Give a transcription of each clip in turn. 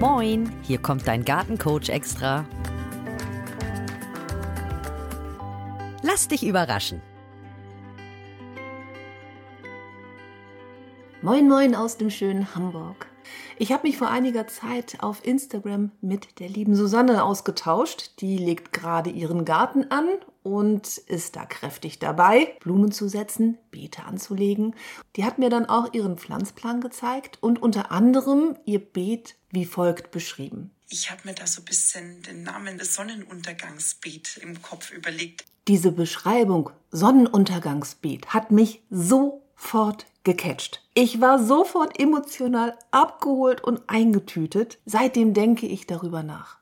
Moin, hier kommt dein Gartencoach extra. Lass dich überraschen. Moin Moin aus dem schönen Hamburg. Ich habe mich vor einiger Zeit auf Instagram mit der lieben Susanne ausgetauscht. Die legt gerade ihren Garten an und ist da kräftig dabei, Blumen zu setzen, Beete anzulegen. Die hat mir dann auch ihren Pflanzplan gezeigt und unter anderem ihr Beet wie folgt beschrieben. Ich habe mir da so ein bisschen den Namen des Sonnenuntergangsbeet im Kopf überlegt. Diese Beschreibung Sonnenuntergangsbeet hat mich sofort gecatcht. Ich war sofort emotional abgeholt und eingetütet. Seitdem denke ich darüber nach.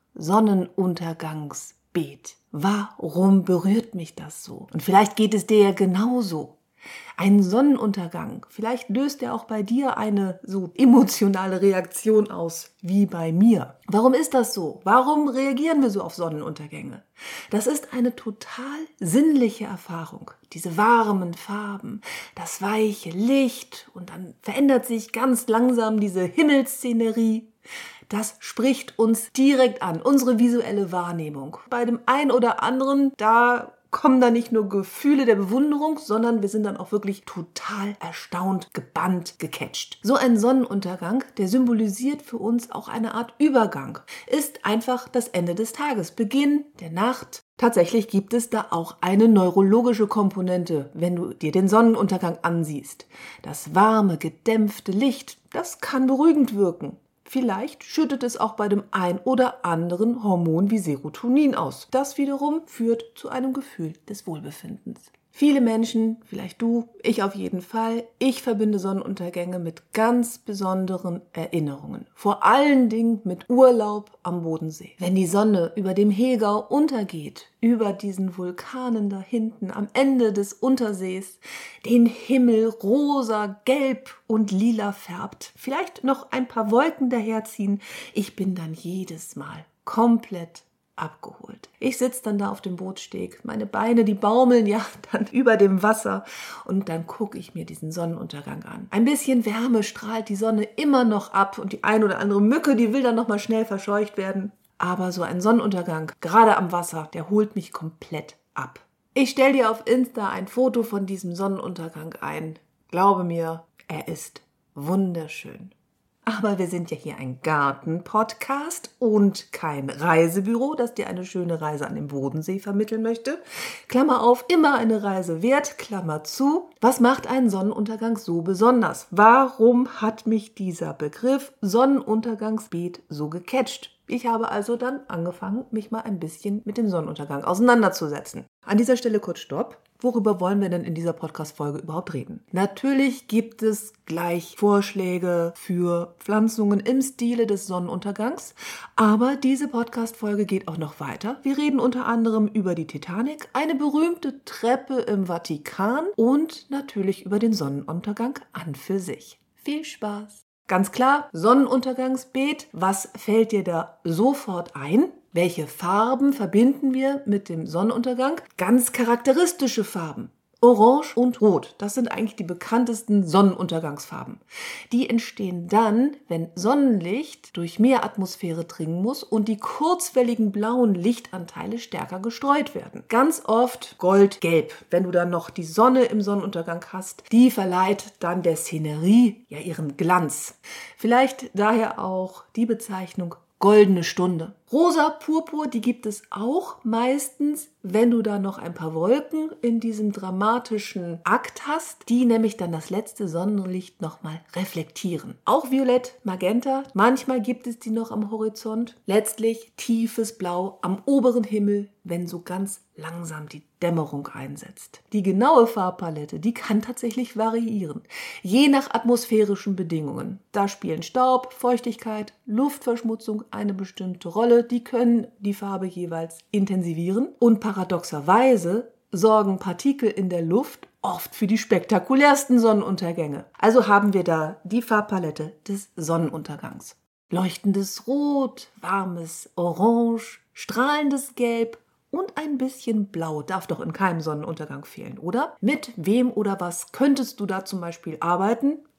Sonnenuntergangsbeet. Warum berührt mich das so? Und vielleicht geht es dir ja genauso. Ein Sonnenuntergang, vielleicht löst er auch bei dir eine so emotionale Reaktion aus wie bei mir. Warum ist das so? Warum reagieren wir so auf Sonnenuntergänge? Das ist eine total sinnliche Erfahrung. Diese warmen Farben, das weiche Licht und dann verändert sich ganz langsam diese Himmelsszenerie. Das spricht uns direkt an, unsere visuelle Wahrnehmung. Bei dem einen oder anderen, da kommen da nicht nur Gefühle der Bewunderung, sondern wir sind dann auch wirklich total erstaunt, gebannt, gecatcht. So ein Sonnenuntergang, der symbolisiert für uns auch eine Art Übergang, ist einfach das Ende des Tages, Beginn der Nacht. Tatsächlich gibt es da auch eine neurologische Komponente, wenn du dir den Sonnenuntergang ansiehst. Das warme, gedämpfte Licht, das kann beruhigend wirken. Vielleicht schüttet es auch bei dem ein oder anderen Hormon wie Serotonin aus. Das wiederum führt zu einem Gefühl des Wohlbefindens. Viele Menschen, vielleicht du, ich auf jeden Fall, ich verbinde Sonnenuntergänge mit ganz besonderen Erinnerungen. Vor allen Dingen mit Urlaub am Bodensee. Wenn die Sonne über dem Hegau untergeht, über diesen Vulkanen da hinten am Ende des Untersees, den Himmel rosa, gelb und lila färbt, vielleicht noch ein paar Wolken daherziehen, ich bin dann jedes Mal komplett abgeholt. Ich sitze dann da auf dem Bootssteg, meine Beine, die baumeln ja dann über dem Wasser und dann gucke ich mir diesen Sonnenuntergang an. Ein bisschen Wärme strahlt die Sonne immer noch ab und die ein oder andere Mücke, die will dann noch mal schnell verscheucht werden. Aber so ein Sonnenuntergang, gerade am Wasser, der holt mich komplett ab. Ich stelle dir auf Insta ein Foto von diesem Sonnenuntergang ein. Glaube mir, er ist wunderschön. Aber wir sind ja hier ein Garten-Podcast und kein Reisebüro, das dir eine schöne Reise an den Bodensee vermitteln möchte. Klammer auf, immer eine Reise wert, Klammer zu. Was macht einen Sonnenuntergang so besonders? Warum hat mich dieser Begriff Sonnenuntergangsbeet so gecatcht? Ich habe also dann angefangen, mich mal ein bisschen mit dem Sonnenuntergang auseinanderzusetzen. An dieser Stelle kurz Stopp. Worüber wollen wir denn in dieser Podcast-Folge überhaupt reden? Natürlich gibt es gleich Vorschläge für Pflanzungen im Stile des Sonnenuntergangs, aber diese Podcast-Folge geht auch noch weiter. Wir reden unter anderem über die Titanic, eine berühmte Treppe im Vatikan und natürlich über den Sonnenuntergang an für sich. Viel Spaß! Ganz klar, Sonnenuntergangsbeet, was fällt dir da sofort ein? Welche Farben verbinden wir mit dem Sonnenuntergang? Ganz charakteristische Farben. Orange und Rot, das sind eigentlich die bekanntesten Sonnenuntergangsfarben. Die entstehen dann, wenn Sonnenlicht durch mehr Atmosphäre dringen muss und die kurzwelligen blauen Lichtanteile stärker gestreut werden. Ganz oft goldgelb, wenn du dann noch die Sonne im Sonnenuntergang hast, die verleiht dann der Szenerie ja ihren Glanz. Vielleicht daher auch die Bezeichnung goldene Stunde. Rosa, Purpur, die gibt es auch meistens, wenn du da noch ein paar Wolken in diesem dramatischen Akt hast, die nämlich dann das letzte Sonnenlicht nochmal reflektieren. Auch Violett, Magenta, manchmal gibt es die noch am Horizont. Letztlich tiefes Blau am oberen Himmel, wenn so ganz langsam die Dämmerung einsetzt. Die genaue Farbpalette, die kann tatsächlich variieren, je nach atmosphärischen Bedingungen. Da spielen Staub, Feuchtigkeit, Luftverschmutzung eine bestimmte Rolle. Die können die Farbe jeweils intensivieren und paradoxerweise sorgen Partikel in der Luft oft für die spektakulärsten Sonnenuntergänge. Also haben wir da die Farbpalette des Sonnenuntergangs. Leuchtendes Rot, warmes Orange, strahlendes Gelb und ein bisschen Blau darf doch in keinem Sonnenuntergang fehlen, oder? Mit wem oder was könntest du da zum Beispiel arbeiten?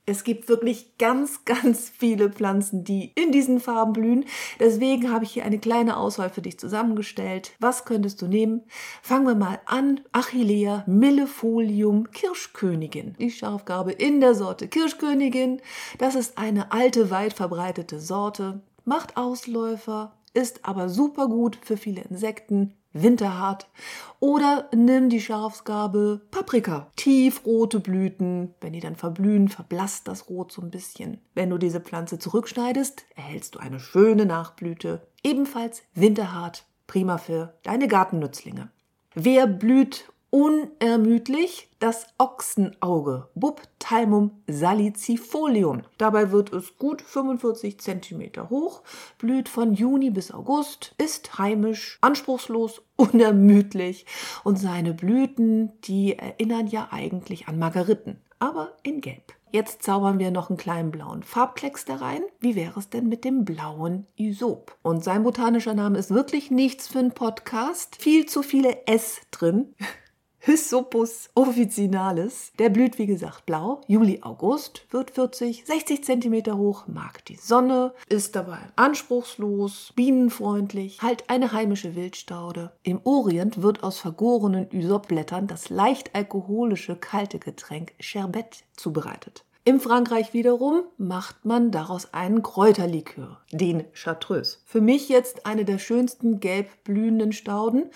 Es gibt wirklich ganz, ganz viele Pflanzen, die in diesen Farben blühen. Deswegen habe ich hier eine kleine Auswahl für dich zusammengestellt. Was könntest du nehmen? Fangen wir mal an. Achillea millefolium Kirschkönigin. Die Schafgarbe in der Sorte Kirschkönigin. Das ist eine alte, weit verbreitete Sorte. Macht Ausläufer, ist aber super gut für viele Insekten. Winterhart. Oder nimm die Schafsgarbe Paprika. Tiefrote Blüten. Wenn die dann verblühen, verblasst das Rot so ein bisschen. Wenn du diese Pflanze zurückschneidest, erhältst du eine schöne Nachblüte. Ebenfalls winterhart. Prima für deine Gartennützlinge. Wer blüht unermüdlich? Das Ochsenauge, Buptalmum salicifolium. Dabei wird es gut 45 cm hoch, blüht von Juni bis August, ist heimisch, anspruchslos, unermüdlich und seine Blüten, die erinnern ja eigentlich an Margeriten, aber in Gelb. Jetzt zaubern wir noch einen kleinen blauen Farbklecks da rein. Wie wäre es denn mit dem blauen Isop? Und sein botanischer Name ist wirklich nichts für einen Podcast. Viel zu viele S drin. Hysopus officinalis. Der blüht, wie gesagt, blau. Juli, August, wird 40, 60 cm hoch, mag die Sonne, ist dabei anspruchslos, bienenfreundlich, halt eine heimische Wildstaude. Im Orient wird aus vergorenen Ysopblättern das leicht alkoholische kalte Getränk Sherbet zubereitet. In Frankreich wiederum macht man daraus einen Kräuterlikör, den Chartreuse. Für mich jetzt eine der schönsten gelb blühenden Stauden,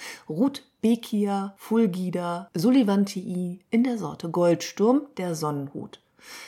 Rudbeckia fulgida sullivantii in der Sorte Goldsturm, der Sonnenhut.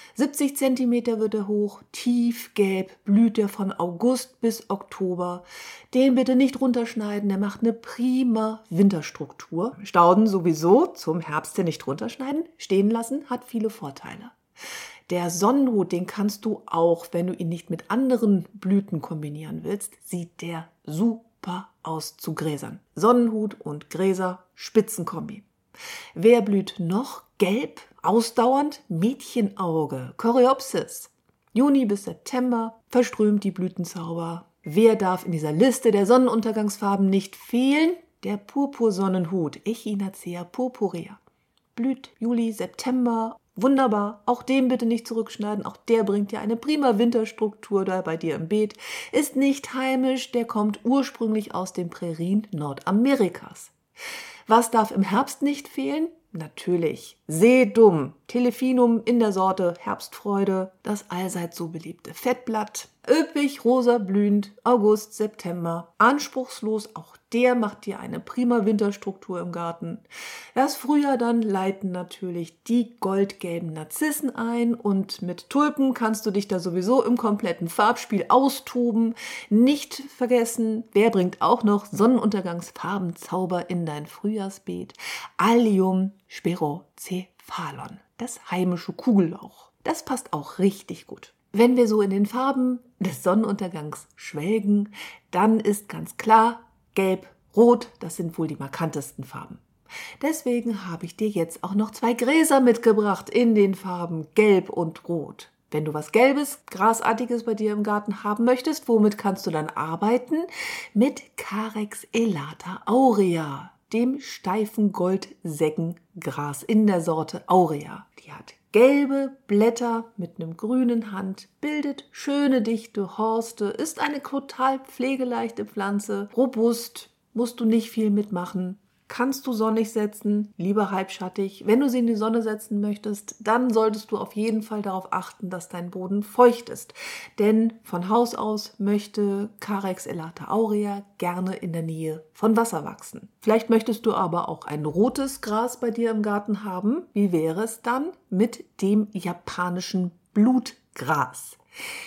70 cm wird er hoch, tiefgelb, blüht er von August bis Oktober. Den bitte nicht runterschneiden, der macht eine prima Winterstruktur. Stauden sowieso, zum Herbst nicht runterschneiden, stehen lassen, hat viele Vorteile. Der Sonnenhut, den kannst du auch, wenn du ihn nicht mit anderen Blüten kombinieren willst, sieht der super aus zu Gräsern. Sonnenhut und Gräser, Spitzenkombi. Wer blüht noch? Gelb, ausdauernd, Mädchenauge, Coreopsis. Juni bis September verströmt die Blütenzauber. Wer darf in dieser Liste der Sonnenuntergangsfarben nicht fehlen? Der Purpursonnenhut, Echinacea purpurea. Blüht Juli, September. Wunderbar, auch den bitte nicht zurückschneiden, auch der bringt ja eine prima Winterstruktur da bei dir im Beet. Ist nicht heimisch, der kommt ursprünglich aus den Prärien Nordamerikas. Was darf im Herbst nicht fehlen? Natürlich Sedum, Telephinum in der Sorte Herbstfreude, das allseits so beliebte Fettblatt. Üppig, rosa blühend, August, September, anspruchslos, auch der macht dir eine prima Winterstruktur im Garten. Das Frühjahr dann leiten natürlich die goldgelben Narzissen ein und mit Tulpen kannst du dich da sowieso im kompletten Farbspiel austoben. Nicht vergessen, wer bringt auch noch Sonnenuntergangsfarbenzauber in dein Frühjahrsbeet? Allium spirocephalon, das heimische Kugellauch. Das passt auch richtig gut. Wenn wir so in den Farben des Sonnenuntergangs schwelgen, dann ist ganz klar, Gelb, Rot, das sind wohl die markantesten Farben. Deswegen habe ich dir jetzt auch noch 2 Gräser mitgebracht in den Farben Gelb und Rot. Wenn du was Gelbes, Grasartiges bei dir im Garten haben möchtest, womit kannst du dann arbeiten? Mit Carex elata aurea, dem steifen Goldsäckengras in der Sorte Aurea. Die hat gelbe Blätter mit einem grünen Hand, bildet schöne dichte Horste, ist eine total pflegeleichte Pflanze, robust, musst du nicht viel mitmachen. Kannst du sonnig setzen, lieber halbschattig. Wenn du sie in die Sonne setzen möchtest, dann solltest du auf jeden Fall darauf achten, dass dein Boden feucht ist. Denn von Haus aus möchte Carex elata aurea gerne in der Nähe von Wasser wachsen. Vielleicht möchtest du aber auch ein rotes Gras bei dir im Garten haben. Wie wäre es dann mit dem japanischen Blutgras?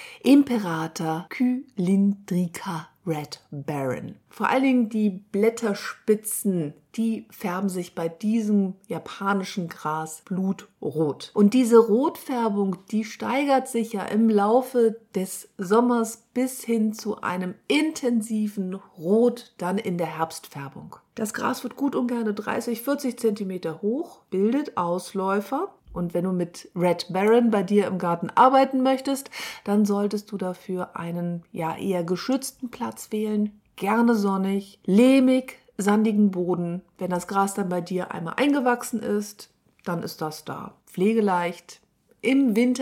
Imperator cylindrica Red Baron. Vor allen Dingen die Blätterspitzen, die färben sich bei diesem japanischen Gras blutrot. Und diese Rotfärbung, die steigert sich ja im Laufe des Sommers bis hin zu einem intensiven Rot dann in der Herbstfärbung. Das Gras wird gut und gerne 30, 40 cm hoch, bildet Ausläufer. Und wenn du mit Red Baron bei dir im Garten arbeiten möchtest, dann solltest du dafür einen eher geschützten Platz wählen, gerne sonnig, lehmig, sandigen Boden. Wenn das Gras dann bei dir einmal eingewachsen ist, dann ist das da pflegeleicht. Im Winter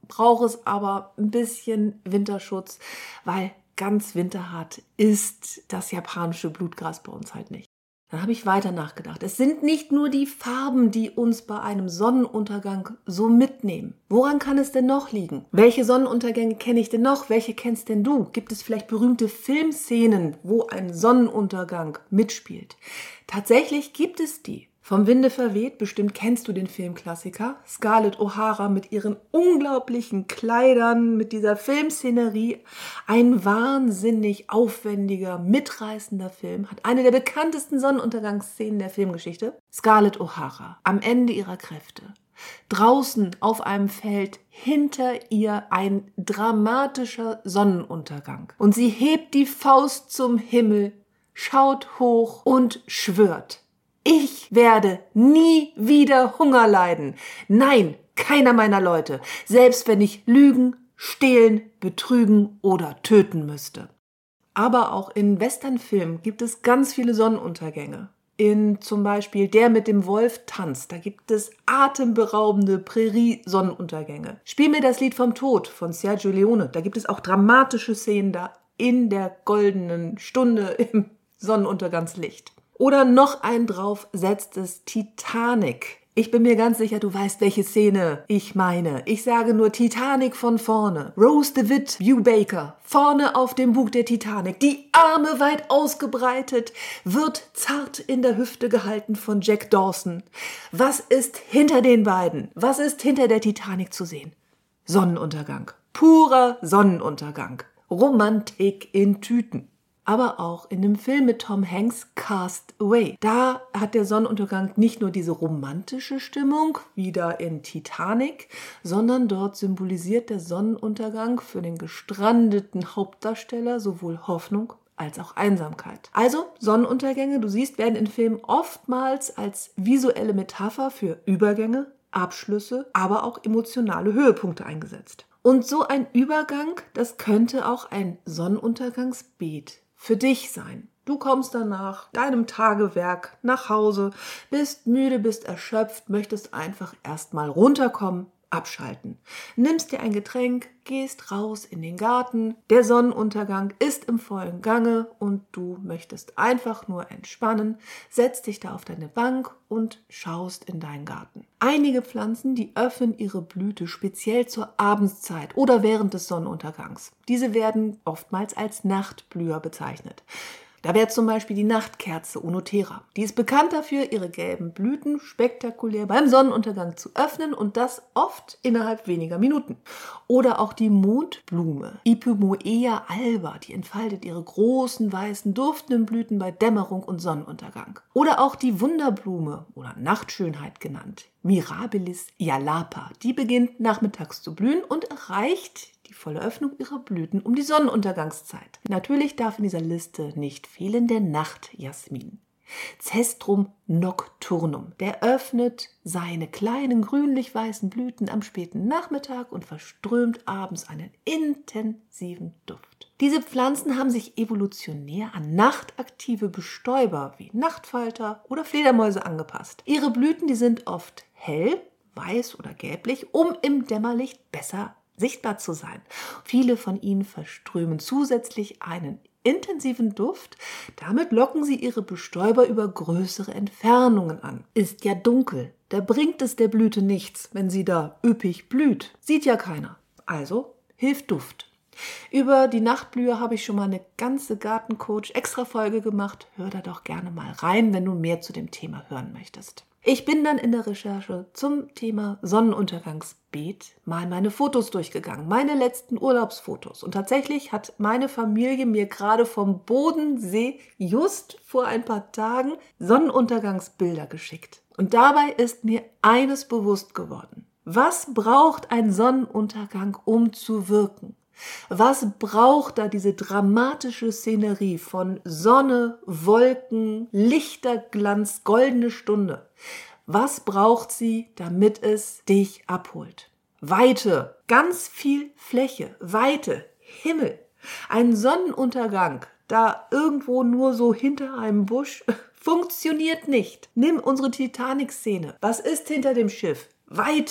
brauche es aber ein bisschen Winterschutz, weil ganz winterhart ist das japanische Blutgras bei uns halt nicht. Dann habe ich weiter nachgedacht. Es sind nicht nur die Farben, die uns bei einem Sonnenuntergang so mitnehmen. Woran kann es denn noch liegen? Welche Sonnenuntergänge kenne ich denn noch? Welche kennst denn du? Gibt es vielleicht berühmte Filmszenen, wo ein Sonnenuntergang mitspielt? Tatsächlich gibt es die. Vom Winde verweht, bestimmt kennst du den Filmklassiker. Scarlett O'Hara mit ihren unglaublichen Kleidern, mit dieser Filmszenerie. Ein wahnsinnig aufwendiger, mitreißender Film. Hat eine der bekanntesten Sonnenuntergangsszenen der Filmgeschichte. Scarlett O'Hara am Ende ihrer Kräfte. Draußen auf einem Feld, hinter ihr ein dramatischer Sonnenuntergang. Und sie hebt die Faust zum Himmel, schaut hoch und schwört: Ich werde nie wieder Hunger leiden. Nein, keiner meiner Leute, selbst wenn ich lügen, stehlen, betrügen oder töten müsste. Aber auch in Westernfilmen gibt es ganz viele Sonnenuntergänge. In zum Beispiel Der mit dem Wolf tanzt, da gibt es atemberaubende Prärie-Sonnenuntergänge. Spiel mir das Lied vom Tod von Sergio Leone, da gibt es auch dramatische Szenen da in der goldenen Stunde im Sonnenuntergangslicht. Oder noch einen drauf setzt es Titanic. Ich bin mir ganz sicher, du weißt, welche Szene ich meine. Ich sage nur Titanic von vorne. Rose DeWitt, Hugh Baker, vorne auf dem Bug der Titanic, die Arme weit ausgebreitet, wird zart in der Hüfte gehalten von Jack Dawson. Was ist hinter den beiden? Was ist hinter der Titanic zu sehen? Sonnenuntergang. Purer Sonnenuntergang. Romantik in Tüten. Aber auch in dem Film mit Tom Hanks, Cast Away. Da hat der Sonnenuntergang nicht nur diese romantische Stimmung, wie da in Titanic, sondern dort symbolisiert der Sonnenuntergang für den gestrandeten Hauptdarsteller sowohl Hoffnung als auch Einsamkeit. Also Sonnenuntergänge, du siehst, werden in Filmen oftmals als visuelle Metapher für Übergänge, Abschlüsse, aber auch emotionale Höhepunkte eingesetzt. Und so ein Übergang, das könnte auch ein Sonnenuntergangsbeet für dich sein. Du kommst dann nach deinem Tagewerk nach Hause, bist müde, bist erschöpft, möchtest einfach erstmal runterkommen, abschalten. Nimmst dir ein Getränk, gehst raus in den Garten, der Sonnenuntergang ist im vollen Gange und du möchtest einfach nur entspannen, setzt dich da auf deine Bank und schaust in deinen Garten. Einige Pflanzen, die öffnen ihre Blüte speziell zur Abendszeit oder während des Sonnenuntergangs. Diese werden oftmals als Nachtblüher bezeichnet. Da wäre zum Beispiel die Nachtkerze Onotera. Die ist bekannt dafür, ihre gelben Blüten spektakulär beim Sonnenuntergang zu öffnen und das oft innerhalb weniger Minuten. Oder auch die Mondblume, Ipomoea alba, die entfaltet ihre großen, weißen, duftenden Blüten bei Dämmerung und Sonnenuntergang. Oder auch die Wunderblume oder Nachtschönheit genannt, Mirabilis ialapa, die beginnt nachmittags zu blühen und erreicht die volle Öffnung ihrer Blüten um die Sonnenuntergangszeit. Natürlich darf in dieser Liste nicht fehlen der Nachtjasmin. Cestrum nocturnum. Der öffnet seine kleinen grünlich-weißen Blüten am späten Nachmittag und verströmt abends einen intensiven Duft. Diese Pflanzen haben sich evolutionär an nachtaktive Bestäuber wie Nachtfalter oder Fledermäuse angepasst. Ihre Blüten, die sind oft hell, weiß oder gelblich, um im Dämmerlicht besser sichtbar zu sein. Viele von ihnen verströmen zusätzlich einen intensiven Duft. Damit locken sie ihre Bestäuber über größere Entfernungen an. Ist ja dunkel, da bringt es der Blüte nichts, wenn sie da üppig blüht. Sieht ja keiner. Also hilft Duft. Über die Nachtblühe habe ich schon mal eine ganze Gartencoach-Extra-Folge gemacht. Hör da doch gerne mal rein, wenn du mehr zu dem Thema hören möchtest. Ich bin dann in der Recherche zum Thema Sonnenuntergangsbeet mal meine Fotos durchgegangen, meine letzten Urlaubsfotos. Und tatsächlich hat meine Familie mir gerade vom Bodensee just vor ein paar Tagen Sonnenuntergangsbilder geschickt. Und dabei ist mir eines bewusst geworden. Was braucht ein Sonnenuntergang, um zu wirken? Was braucht da diese dramatische Szenerie von Sonne, Wolken, Lichterglanz, goldene Stunde? Was braucht sie, damit es dich abholt? Weite, ganz viel Fläche, Weite, Himmel. Ein Sonnenuntergang, da irgendwo nur so hinter einem Busch, funktioniert nicht. Nimm unsere Titanic-Szene. Was ist hinter dem Schiff? Weite,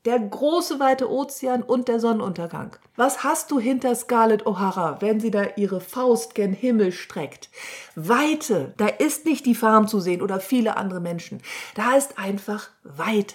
Der große, weite Ozean und der Sonnenuntergang. Was hast du hinter Scarlett O'Hara, wenn sie da ihre Faust gen Himmel streckt? Weite. Da ist nicht die Farm zu sehen oder viele andere Menschen. Da ist einfach Weite.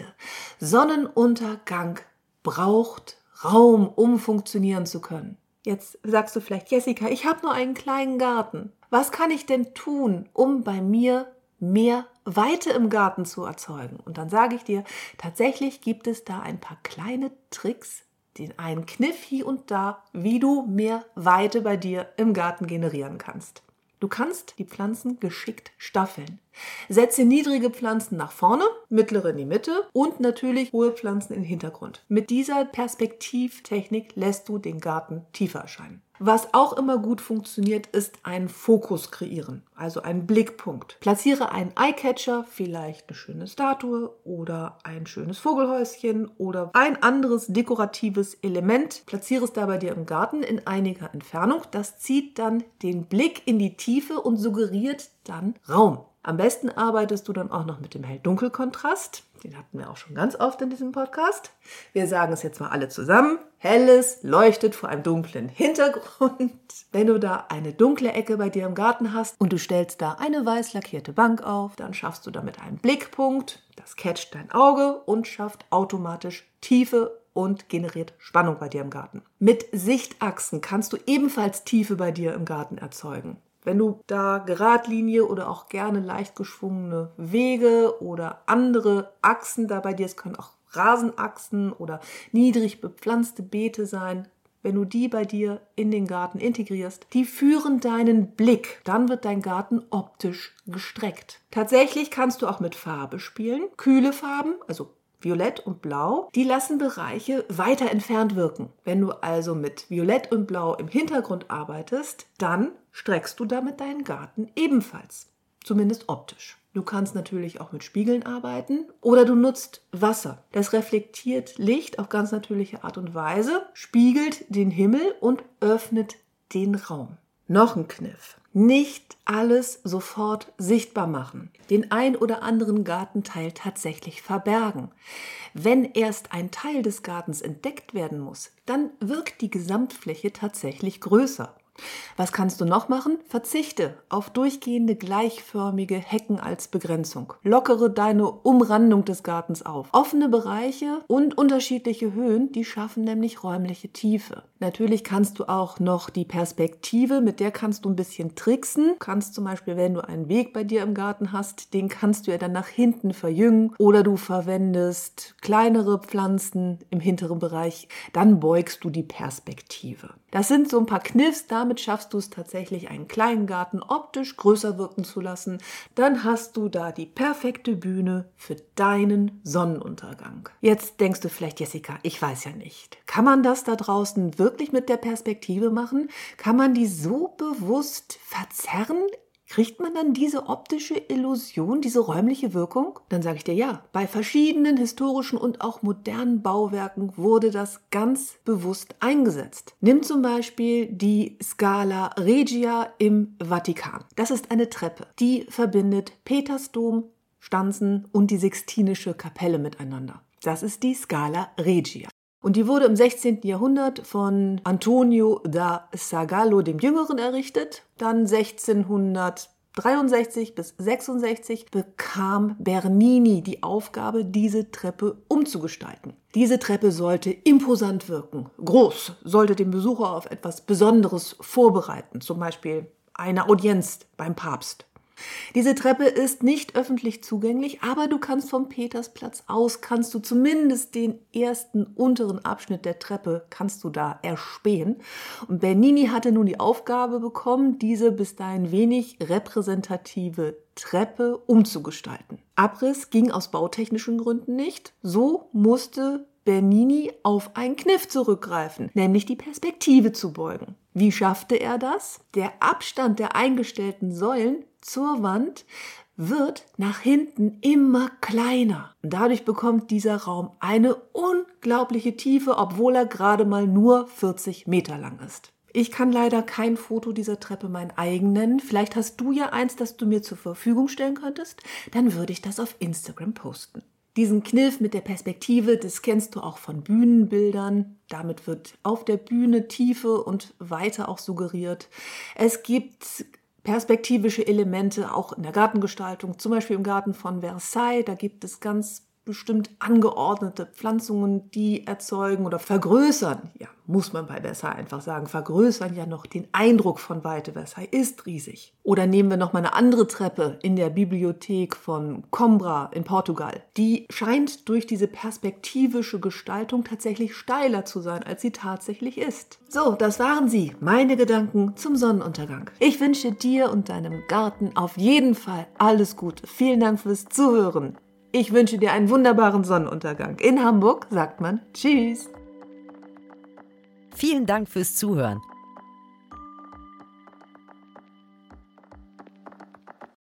Sonnenuntergang braucht Raum, um funktionieren zu können. Jetzt sagst du vielleicht, Jessica, ich habe nur einen kleinen Garten. Was kann ich denn tun, um bei mir mehr Weite im Garten zu erzeugen? Und dann sage ich dir, tatsächlich gibt es da ein paar kleine Tricks, den einen Kniff hier und da, wie du mehr Weite bei dir im Garten generieren kannst. Du kannst die Pflanzen geschickt staffeln. Setze niedrige Pflanzen nach vorne, mittlere in die Mitte und natürlich hohe Pflanzen in den Hintergrund. Mit dieser Perspektivtechnik lässt du den Garten tiefer erscheinen. Was auch immer gut funktioniert, ist ein Fokus kreieren, also ein Blickpunkt. Platziere einen Eyecatcher, vielleicht eine schöne Statue oder ein schönes Vogelhäuschen oder ein anderes dekoratives Element. Platziere es da bei dir im Garten in einiger Entfernung. Das zieht dann den Blick in die Tiefe und suggeriert dann Raum. Am besten arbeitest du dann auch noch mit dem Hell-Dunkel-Kontrast. Den hatten wir auch schon ganz oft in diesem Podcast. Wir sagen es jetzt mal alle zusammen. Helles leuchtet vor einem dunklen Hintergrund. Wenn du da eine dunkle Ecke bei dir im Garten hast und du stellst da eine weiß lackierte Bank auf, dann schaffst du damit einen Blickpunkt. Das catcht dein Auge und schafft automatisch Tiefe und generiert Spannung bei dir im Garten. Mit Sichtachsen kannst du ebenfalls Tiefe bei dir im Garten erzeugen. Wenn du da Geradlinie oder auch gerne leicht geschwungene Wege oder andere Achsen da bei dir, es können auch Rasenachsen oder niedrig bepflanzte Beete sein, wenn du die bei dir in den Garten integrierst, die führen deinen Blick. Dann wird dein Garten optisch gestreckt. Tatsächlich kannst du auch mit Farbe spielen. Kühle Farben, also Violett und Blau, die lassen Bereiche weiter entfernt wirken. Wenn du also mit Violett und Blau im Hintergrund arbeitest, dann streckst du damit deinen Garten ebenfalls, zumindest optisch. Du kannst natürlich auch mit Spiegeln arbeiten oder du nutzt Wasser. Das reflektiert Licht auf ganz natürliche Art und Weise, spiegelt den Himmel und öffnet den Raum. Noch ein Kniff. Nicht alles sofort sichtbar machen. Den ein oder anderen Gartenteil tatsächlich verbergen. Wenn erst ein Teil des Gartens entdeckt werden muss, dann wirkt die Gesamtfläche tatsächlich größer. Was kannst du noch machen? Verzichte auf durchgehende gleichförmige Hecken als Begrenzung. Lockere deine Umrandung des Gartens auf. Offene Bereiche und unterschiedliche Höhen, die schaffen nämlich räumliche Tiefe. Natürlich kannst du auch noch die Perspektive, mit der kannst du ein bisschen tricksen. Du kannst zum Beispiel, wenn du einen Weg bei dir im Garten hast, den kannst du ja dann nach hinten verjüngen oder du verwendest kleinere Pflanzen im hinteren Bereich. Dann beugst du die Perspektive. Das sind so ein paar Kniffs, damit schaffst du es tatsächlich, einen kleinen Garten optisch größer wirken zu lassen. Dann hast du da die perfekte Bühne für deinen Sonnenuntergang. Jetzt denkst du vielleicht, Jessica, ich weiß ja nicht. Kann man das da draußen wirklich mit der Perspektive machen? Kann man die so bewusst verzerren? Kriegt man dann diese optische Illusion, diese räumliche Wirkung? Dann sage ich dir ja. Bei verschiedenen historischen und auch modernen Bauwerken wurde das ganz bewusst eingesetzt. Nimm zum Beispiel die Scala Regia im Vatikan. Das ist eine Treppe, die verbindet Petersdom, Stanzen und die Sixtinische Kapelle miteinander. Das ist die Scala Regia. Und die wurde im 16. Jahrhundert von Antonio da Sangallo dem Jüngeren errichtet. Dann 1663 bis 66 bekam Bernini die Aufgabe, diese Treppe umzugestalten. Diese Treppe sollte imposant wirken, groß, sollte den Besucher auf etwas Besonderes vorbereiten, zum Beispiel eine Audienz beim Papst. Diese Treppe ist nicht öffentlich zugänglich, aber du kannst vom Petersplatz aus, kannst du zumindest den ersten unteren Abschnitt der Treppe, kannst du da erspähen. Und Bernini hatte nun die Aufgabe bekommen, diese bis dahin wenig repräsentative Treppe umzugestalten. Abriss ging aus bautechnischen Gründen nicht, so musste Bernini auf einen Kniff zurückgreifen, nämlich die Perspektive zu beugen. Wie schaffte er das? Der Abstand der eingestellten Säulen zur Wand wird nach hinten immer kleiner. Und dadurch bekommt dieser Raum eine unglaubliche Tiefe, obwohl er gerade mal nur 40 Meter lang ist. Ich kann leider kein Foto dieser Treppe mein eigen nennen. Vielleicht hast du ja eins, das du mir zur Verfügung stellen könntest. Dann würde ich das auf Instagram posten. Diesen Kniff mit der Perspektive, das kennst du auch von Bühnenbildern. Damit wird auf der Bühne Tiefe und Weite auch suggeriert. Es gibt perspektivische Elemente auch in der Gartengestaltung, zum Beispiel im Garten von Versailles. Da gibt es ganz bestimmt angeordnete Pflanzungen, die erzeugen oder vergrößern, ja, muss man bei Versailles einfach sagen, vergrößern ja noch den Eindruck von Weite. Versailles ist riesig. Oder nehmen wir noch mal eine andere Treppe in der Bibliothek von Coimbra in Portugal. Die scheint durch diese perspektivische Gestaltung tatsächlich steiler zu sein, als sie tatsächlich ist. So, das waren sie, meine Gedanken zum Sonnenuntergang. Ich wünsche dir und deinem Garten auf jeden Fall alles Gute. Vielen Dank fürs Zuhören. Ich wünsche dir einen wunderbaren Sonnenuntergang. In Hamburg sagt man Tschüss. Vielen Dank fürs Zuhören.